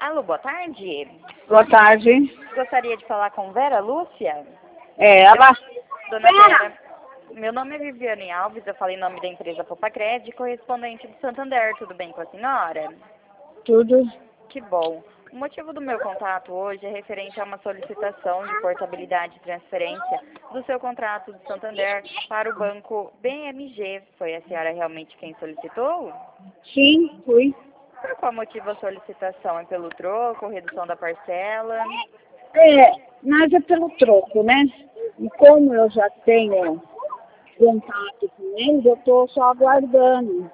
Alô, boa tarde. Boa tarde. Gostaria de falar com Vera Lúcia? É, ela... Dona Vera, meu nome é Viviane Alves, eu falo em nome da empresa Popacred, correspondente do Santander. Tudo bem com a senhora? Tudo. Que bom. O motivo do meu contato hoje é referente a uma solicitação de portabilidade e transferência do seu contrato do Santander para o banco BMG. Foi a senhora realmente quem solicitou? Sim, fui. Por qual motivo a solicitação? É pelo troco, redução da parcela? Mas é pelo troco, né? E como eu já tenho contato com eles, eu estou só aguardando.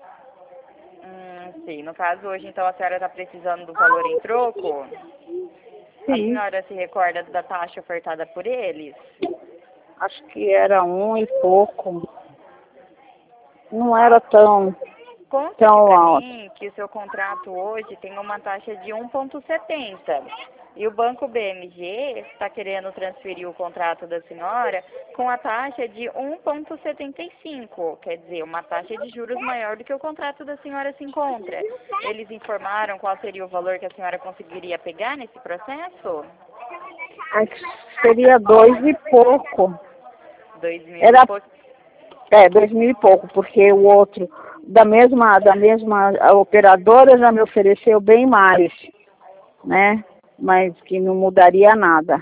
Sim. No caso, hoje, então, a senhora está precisando do valor em troco? A Sim, senhora se recorda da taxa ofertada por eles? acho que era 1 e pouco. Não era tão Conta aqui para alto. mim que o seu contrato hoje tem uma taxa de 1,70. E o Banco BMG está querendo transferir o contrato da senhora com a taxa de 1,75. Quer dizer, uma taxa de juros maior do que o contrato da senhora se encontra. Eles informaram qual seria o valor que a senhora conseguiria pegar nesse processo? Acho que seria 2 e pouco. 2.000 Era e pouco. 2 mil e pouco, porque o outro da mesma operadora já me ofereceu bem mais, né? Mas que não mudaria nada.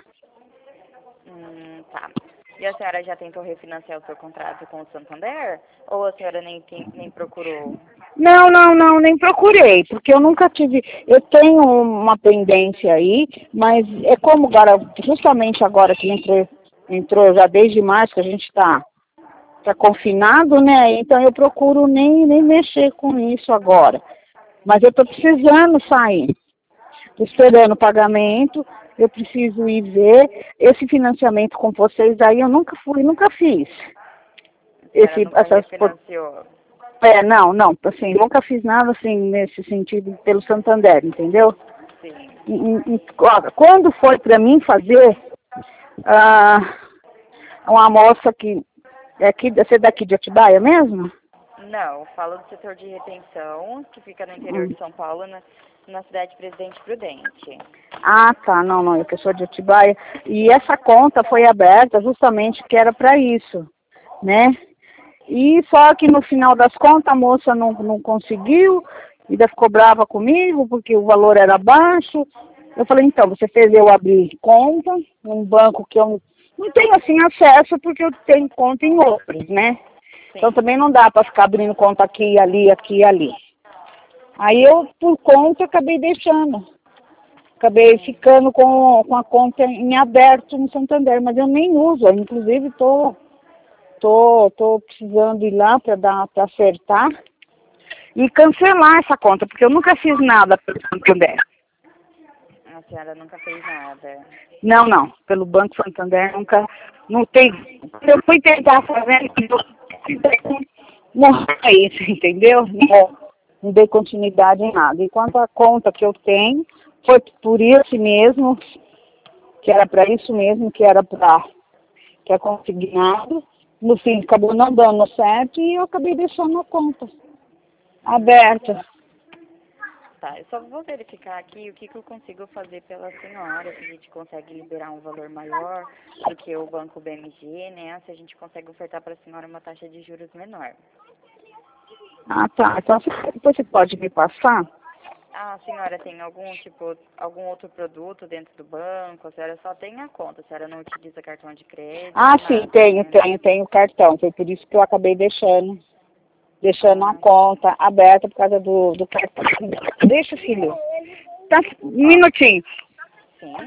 Tá. E a senhora já tentou refinanciar o seu contrato com o Santander? Ou a senhora nem procurou? Não, nem procurei, porque eu nunca tive. Eu tenho uma pendência aí, mas é como agora, justamente agora que entrou já desde março, que a gente tá confinado, né? Então eu procuro nem mexer com isso agora. Mas eu tô precisando sair. Tô esperando o pagamento, eu preciso ir ver. Esse financiamento com vocês aí eu nunca fiz. A senhora nunca refinanciou? Não, assim, nunca fiz nada assim nesse sentido pelo Santander, entendeu? Sim. Quando foi para mim fazer, uma moça que você é daqui de Atibaia mesmo? Não, falo do setor de retenção, que fica no interior de São Paulo, na cidade de Presidente Prudente. Ah, tá, não, eu sou de Atibaia. E essa conta foi aberta justamente que era para isso, né? E só que no final das contas a moça não conseguiu, ainda ficou brava comigo porque o valor era baixo. Eu falei, então, você fez eu abrir conta num banco que eu não tenho assim acesso porque eu tenho conta em outros, né? Sim. Então também não dá para ficar abrindo conta aqui e ali, aqui e ali. Aí eu, por conta, acabei deixando. Acabei ficando com a conta em aberto no Santander, mas eu nem uso, inclusive tô precisando ir lá para acertar e cancelar essa conta, porque eu nunca fiz nada pelo Santander. A senhora nunca fez nada? Não, pelo Banco Santander nunca, não tem. Eu fui tentar fazer, não é isso, entendeu? Não dei continuidade em nada. Enquanto a conta que eu tenho foi por isso mesmo, que era para isso mesmo, que é consignado. No fim, acabou não dando certo e eu acabei deixando a conta aberta. Tá, eu só vou verificar aqui o que eu consigo fazer pela senhora, se a gente consegue liberar um valor maior do que o Banco BMG, né? Se a gente consegue ofertar para a senhora uma taxa de juros menor. Ah, tá. Então, depois você pode me passar? A senhora tem algum outro produto dentro do banco? A senhora só tem a conta, a senhora não utiliza cartão de crédito? Ah, sim, Nada, né? tenho cartão. Foi por isso que eu acabei deixando a conta aberta por causa do cartão. Deixa, filho. Tá, um minutinho. Sim.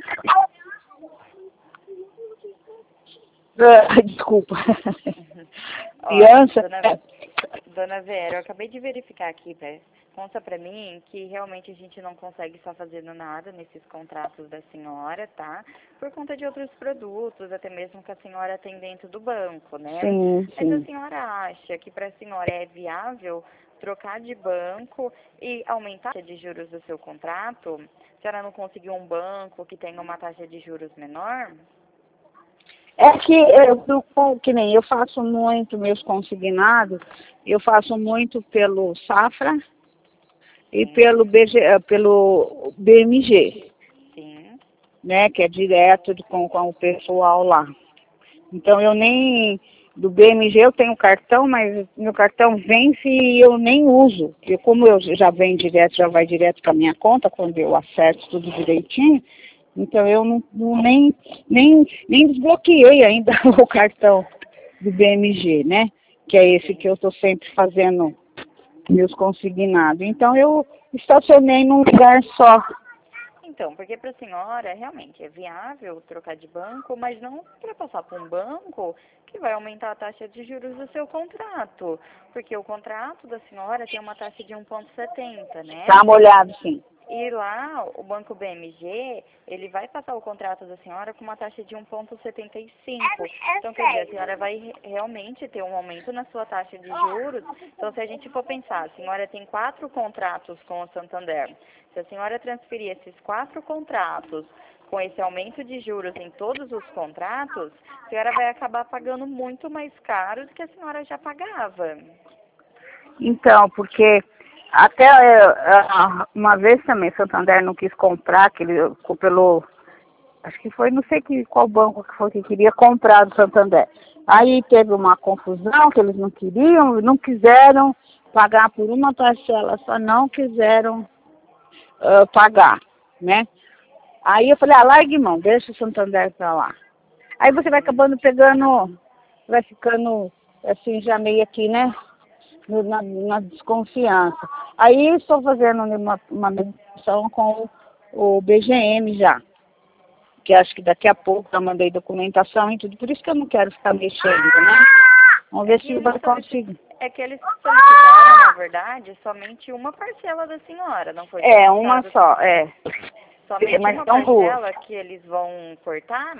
Desculpa. Olha, Criança. dona Vera, eu acabei de verificar aqui, consta pra mim que realmente a gente não consegue só fazendo nada nesses contratos da senhora, tá? Por conta de outros produtos, até mesmo que a senhora tem dentro do banco, né? Sim. Mas a senhora acha que para a senhora é viável trocar de banco e aumentar a taxa de juros do seu contrato? A senhora não conseguiu um banco que tenha uma taxa de juros menor? É que nem eu faço muito meus consignados, eu faço muito pelo Safra e pelo BMG, Sim. né, que é direto com o pessoal lá. Então eu nem, do BMG eu tenho cartão, mas meu cartão vence e eu nem uso. Porque como eu já venho direto, já vai direto com a minha conta, quando eu acerto tudo direitinho, então eu nem desbloqueei ainda o cartão do BMG, né? Que é esse que eu estou sempre fazendo meus consignados. Então eu estacionei num lugar só. Então, porque para a senhora realmente é viável trocar de banco, mas não para passar por um banco que vai aumentar a taxa de juros do seu contrato. Porque o contrato da senhora tem uma taxa de 1,70, né? Tá molhado, sim. E lá, o Banco BMG, ele vai passar o contrato da senhora com uma taxa de 1,75. Então, quer dizer, a senhora vai realmente ter um aumento na sua taxa de juros. Então, se a gente for pensar, a senhora tem 4 contratos com o Santander. Se a senhora transferir esses 4 contratos com esse aumento de juros em todos os contratos, a senhora vai acabar pagando muito mais caro do que a senhora já pagava. Então, porque até uma vez também Santander não quis comprar, que ele pelo, acho que foi, não sei qual banco que foi que queria comprar do Santander. Aí teve uma confusão que eles não queriam, não quiseram pagar por uma parcela, só não quiseram pagar, né? Aí eu falei, largue mão, deixa o Santander pra lá. Aí você vai acabando pegando, vai ficando assim, já meio aqui, né? Na desconfiança. Aí estou fazendo uma medição com o BGM já, que acho que daqui a pouco eu mandei documentação e tudo, por isso que eu não quero ficar mexendo, né? Vamos ver se vai conseguir. É que eles solicitaram, na verdade, somente uma parcela da senhora, não foi solicitado? Uma só, Somente mas uma são duas. parcela que eles vão cortar?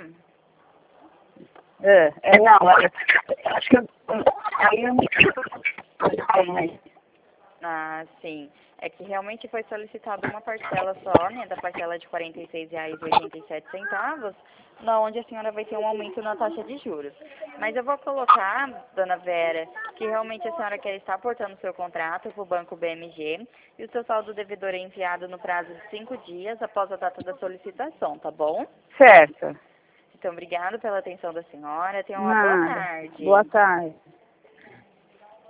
Não, acho que aí eu não. Ah, sim. É que realmente foi solicitada uma parcela só, né, da parcela de R$ 46,87, na onde a senhora vai ter um aumento na taxa de juros. Mas eu vou colocar, dona Vera, que realmente a senhora quer estar aportando seu contrato para o Banco BMG e o seu saldo devedor é enviado no prazo de 5 dias após a data da solicitação, tá bom? Certo. Então, obrigada pela atenção da senhora. Tenha uma boa Nada. tarde. Boa tarde.